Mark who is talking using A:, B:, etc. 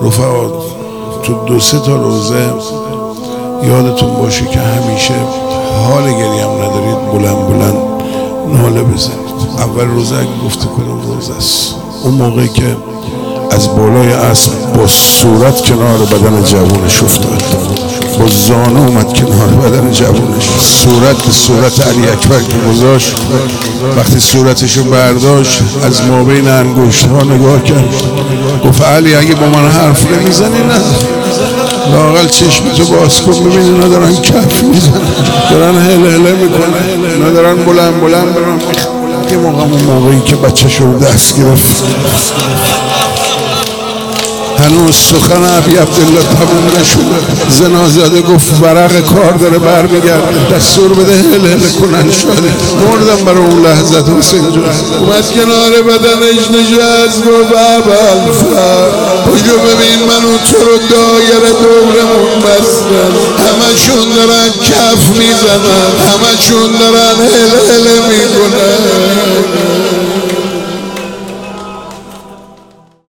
A: رفقا تو 2-3 تا روزه یادتون باشه که همیشه حال گریم ندارید بلند بلند ناله بزنید. اول روزه اگه گفته کنم روزه است، اون موقعی که از بالای اسب با صورت کنار بدن جوانش افتاد، با زانو اومد کنار بدن جوانش، صورت به صورت علی اکبر که گذاشت، وقتی صورتشو برداشت از مابین انگشت ها نگاه کرد، گفت علی اگه با من حرف نمیزنی نه لااقل چشمتو باز کن ببینی اینا دارن کف میزنن، دارن هله میکنن، اینا دارن بلند بلند برن میخوان. یه موقعی که بچه شو دست گرفت هنوز سخن ابی عبدالله تموم نشده، زنازاده گفت ورق کار داره برمیگرده، دستور بده هل کنن. شده مردم برای اون لحظت حسین جون. اومد کنار بدنش نشست گفت ابوالفضل پشو ببین من و تو رو دایره دورمون بستن، همشون دارن کف میزنن، همشون دارن هل میکنن.